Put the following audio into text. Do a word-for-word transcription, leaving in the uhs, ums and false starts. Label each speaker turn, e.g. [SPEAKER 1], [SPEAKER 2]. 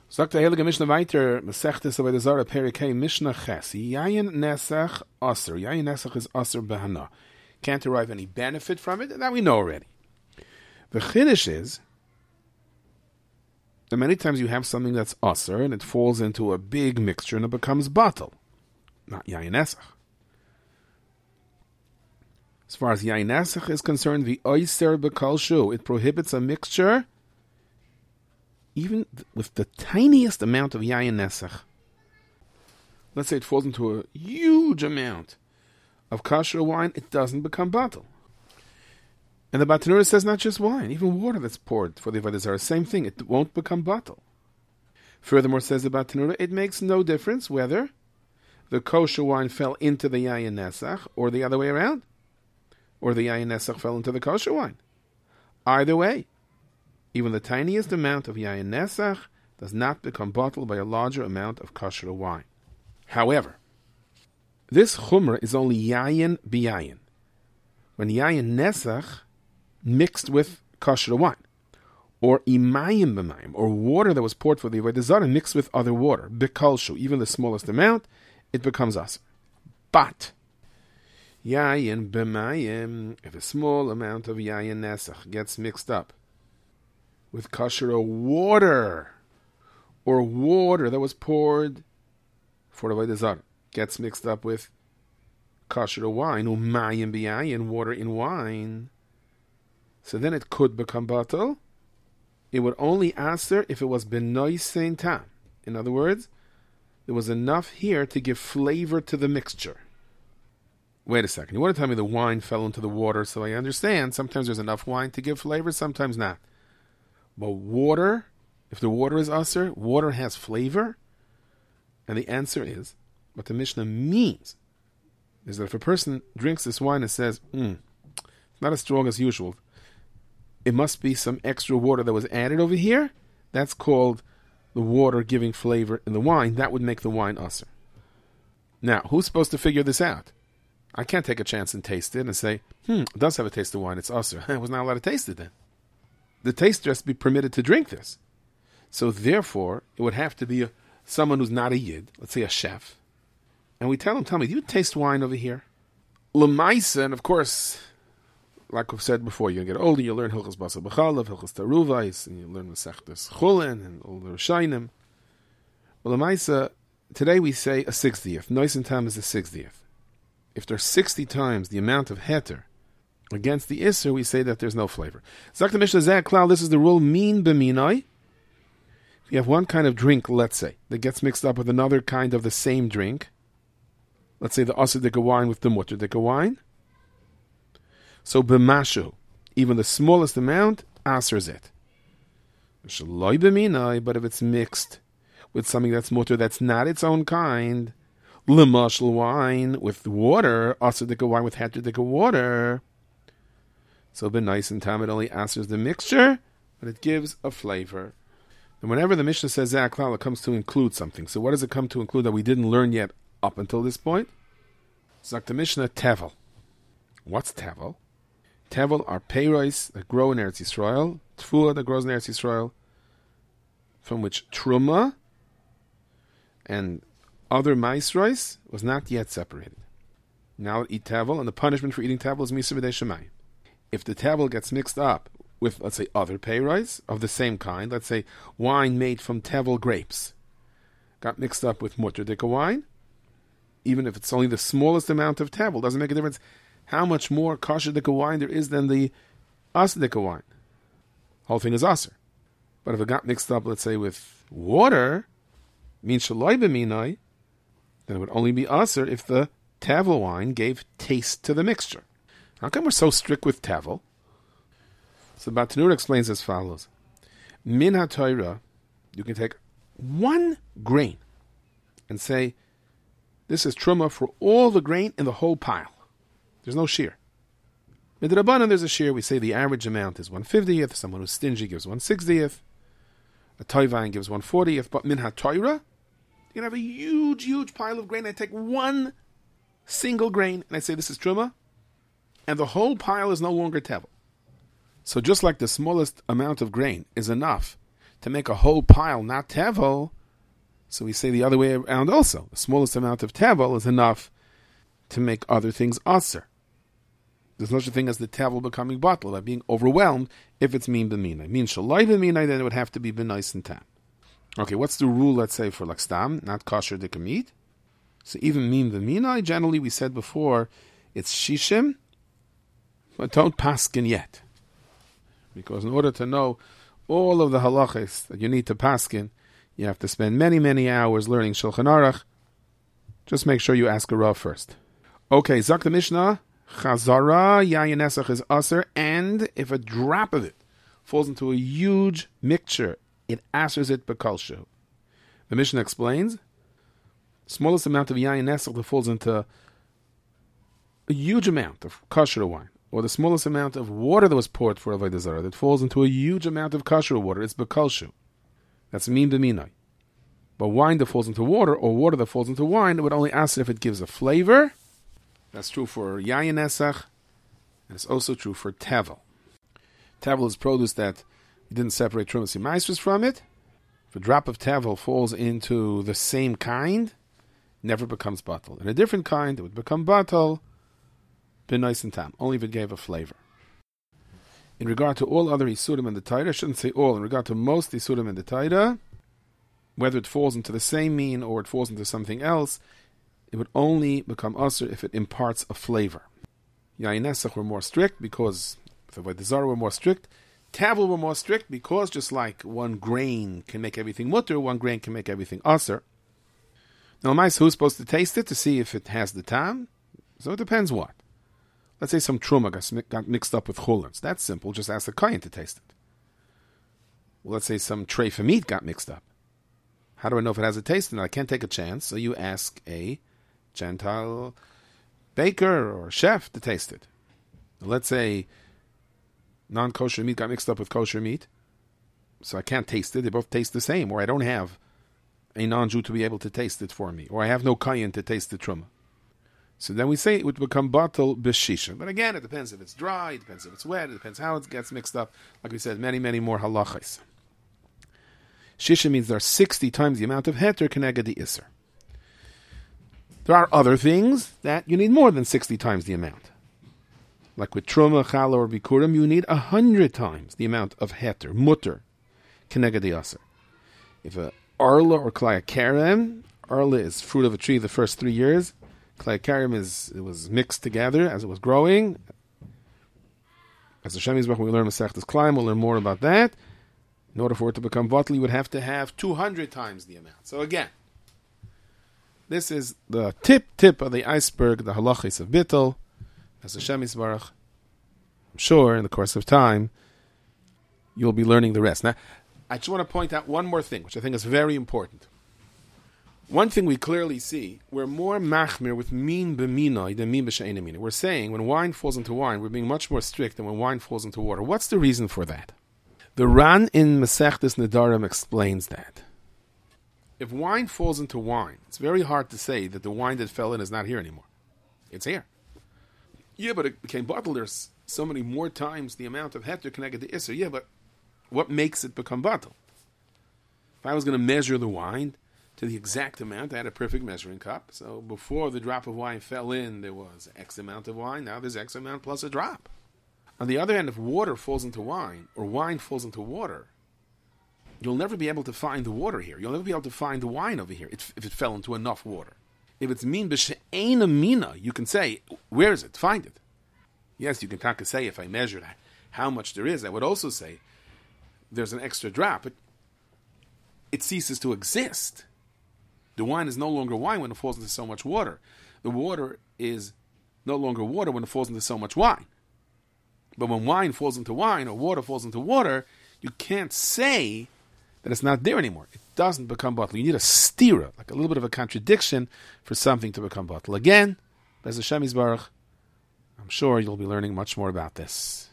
[SPEAKER 1] Sagt der Heilige Mishnah weiter, Masechtes Avodah Zarah Perikei Mishnah Ches, Yayin Nesach Aser. Yayin Nesach is Aser Behana. Can't derive any benefit from it, and that we know already. The Chiddush is that many times you have something that's Aser, and it falls into a big mixture, and it becomes batal. Not Yayin Nesach. As far as Yayin Nesach is concerned, the Oyser B'Kol Shu, it prohibits a mixture even with the tiniest amount of Yayin Nesach. Let's say it falls into a huge amount of kosher wine, it doesn't become batal. And the Batanura says not just wine, even water that's poured for the Avodah Zarah, same thing, it won't become batal. Furthermore, says the Batanura, it makes no difference whether the kosher wine fell into the Yayin Nesach or the other way around, or the Yayin Nesach fell into the kosher wine. Either way, even the tiniest amount of Yayin Nesach does not become batal by a larger amount of kosher wine. However, this chumrah is only Yayin b'Yayin. When Yayin Nesach mixed with kosher wine, or Imayim b'Mayim, or water that was poured for the Avodah Zarah mixed with other water, b'Kol Shu, even the smallest amount, it becomes aser. But Yayin b'Mayim, if a small amount of Yayin Nesach gets mixed up with kosher water, or water that was poured for the Avodah Zarah gets mixed up with kosher wine, umayim b'yayin, water in wine, so then it could become batal. It would only aser if it was benoisen tam. In other words, there was enough here to give flavor to the mixture. Wait a second, you want to tell me the wine fell into the water, so I understand sometimes there's enough wine to give flavor, sometimes not. But water, if the water is aser, water has flavor, and the answer is, what the Mishnah means is that if a person drinks this wine and says, hmm, not as strong as usual, it must be some extra water that was added over here, that's called the water giving flavor in the wine. That would make the wine aser. Now, who's supposed to figure this out? I can't take a chance and taste it and say, hmm, it does have a taste of wine, it's aser. I was not allowed to taste it then. The taster has to be permitted to drink this. So therefore, it would have to be a, someone who's not a yid, let's say a chef, and we tell him, tell me, do you taste wine over here? L'maisa, and of course, like we've said before, you get older, you learn Hilchos Basar B'chalav, Hilchos Taruvais, and you learn Masechtas Chulin, and all the Rishayim. Well, l'maisa, today we say a sixtieth. Noisen tam is a sixtieth. If there's sixty times the amount of heter against the Isser, we say that there's no flavor. Zak the Mishnah Zeh Klal, this is the rule, min b'minoi. If you have one kind of drink, let's say, that gets mixed up with another kind of the same drink, let's say the aser dika wine with the mutter dika wine, so b'mashu, even the smallest amount, asers it. Shaloi b'minoi, but if it's mixed with something that's mutter that's not its own kind, l'mashal wine with water, aser dika wine with heter dika water, so b'nais and tam, it only asers the mixture, but it gives a flavor. And whenever the Mishnah says Zeh Klal, it comes to include something. So what does it come to include that we didn't learn yet up until this point? Zak the Mishnah Tevel. What's Tevel? Tevel are peiros that grow in Eretz Yisrael, Tfuah that grows in Eretz Yisrael, from which Truma and other maisros was not yet separated. Now eat Tevel, and the punishment for eating Tevel is Misa B'dei Shemayim. If the Tevel gets mixed up with, let's say, other peiros of the same kind, let's say wine made from Tevel grapes, got mixed up with mutter dika wine, even if it's only the smallest amount of Tevel, doesn't make a difference how much more kosher dika wine there is than the aser dika wine. Whole thing is aser. But if it got mixed up, let's say, with water, means shaloi b'minoi, then it would only be aser if the Tevel wine gave taste to the mixture. How come we're so strict with Tevel? So Batanura explains as follows. Min ha-Torah, you can take one grain and say, this is truma for all the grain in the whole pile. There's no shear. Midrabanan, there's a shear. We say the average amount is one fiftieth. Someone who's stingy gives one sixtieth. A toivain gives one fortieth. But min ha-Torah, you can have a huge, huge pile of grain. I take one single grain and I say, this is truma. And the whole pile is no longer tevel. So just like the smallest amount of grain is enough to make a whole pile not tevel, so we say the other way around also. The smallest amount of tevel is enough to make other things aser. There's no such thing as the tevel becoming bottle, by being overwhelmed, if it's mean b'minai. Mean shalai b'minai, then it would have to be b'nais and tam. Okay, what's the rule, let's say, for lakstam, not kosher dika meat? So even mean b'minai, generally we said before, it's shishim, but don't paskin yet. Because in order to know all of the halachas that you need to paskin, you have to spend many, many hours learning Shulchan Aruch. Just make sure you ask a Rav first. Okay, Zak the Mishnah, Chazara, Yayin Nesach is aser, and if a drop of it falls into a huge mixture, it asers it b'kalshu. The Mishnah explains, smallest amount of Yayin Nesach that falls into a huge amount of kosher wine, or the smallest amount of water that was poured for Avodah Zarah that falls into a huge amount of kosher water, it's b'kalshu. That's mean b'minai. But wine that falls into water, or water that falls into wine, it would only ask if it gives a flavor. That's true for yayin nesach, and it's also true for tevel. Tevel is produce that you didn't separate trumas and maasros from it. If a drop of tevel falls into the same kind, never becomes bottle. In a different kind, it would become bottle, b'nais and tam, only if it gave a flavor. In regard to all other Isurim in the Torah, I shouldn't say all, in regard to most Isurim in the Torah, whether it falls into the same mean or it falls into something else, it would only become Asr if it imparts a flavor. Yayin Nesach were more strict because the Avodah Zarah were more strict. Tevel were more strict because just like one grain can make everything mutter, one grain can make everything Asr. Now, who's supposed to taste it to see if it has the tam? So it depends what. Let's say some truma got mixed up with chulins. That's simple. Just ask the kohen to taste it. Well, let's say some treifa meat got mixed up. How do I know if it has a taste? And I can't take a chance. So you ask a Gentile baker or chef to taste it. Let's say non-kosher meat got mixed up with kosher meat. So I can't taste it. They both taste the same. Or I don't have a non-Jew to be able to taste it for me. Or I have no kohen to taste the truma. So then we say it would become batal b'shisha. But again, it depends if it's dry, it depends if it's wet, it depends how it gets mixed up. Like we said, many, many more halachas. Shisha means there are sixty times the amount of heter keneged the iser. There are other things that you need more than sixty times the amount. Like with truma, challah, or bikurim, you need one hundred times the amount of heter, mutter, keneged the iser. If a arla or klaya karem, arla is fruit of a tree the first three years, Klei Karim is it was mixed together as it was growing. As the Shem Yisbach, when we learn Masechtas Klaim, we'll learn more about that. In order for it to become bottle, you would have to have two hundred times the amount. So again, this is the tip tip of the iceberg, the halachis of bittul. As the Shem Yisbach, I'm sure in the course of time, you'll be learning the rest. Now, I just want to point out one more thing, which I think is very important. One thing we clearly see, we're more machmir with min b'minoi than min b'she'ena minoi. We're saying when wine falls into wine, we're being much more strict than when wine falls into water. What's the reason for that? The Ran in Masechtas Nedarim explains that. If wine falls into wine, it's very hard to say that the wine that fell in is not here anymore. It's here. Yeah, but it became bottled. There's so many more times the amount of heter connected to Isser. Yeah, but what makes it become bottled? If I was going to measure the wine to the exact amount, I had a perfect measuring cup. So before the drop of wine fell in, there was X amount of wine. Now there's X amount plus a drop. On the other hand, if water falls into wine, or wine falls into water, you'll never be able to find the water here. You'll never be able to find the wine over here if, if it fell into enough water. If it's min b'she'ena mina, you can say, where is it? Find it. Yes, you can kind of say, if I measured how much there is, I would also say, there's an extra drop, but it ceases to exist. The wine is no longer wine when it falls into so much water. The water is no longer water when it falls into so much wine. But when wine falls into wine, or water falls into water, you can't say that it's not there anymore. It doesn't become bottle. You need a stira, like a little bit of a contradiction for something to become bottle. Again, Bez Hashem Yisbarach, I'm sure you'll be learning much more about this.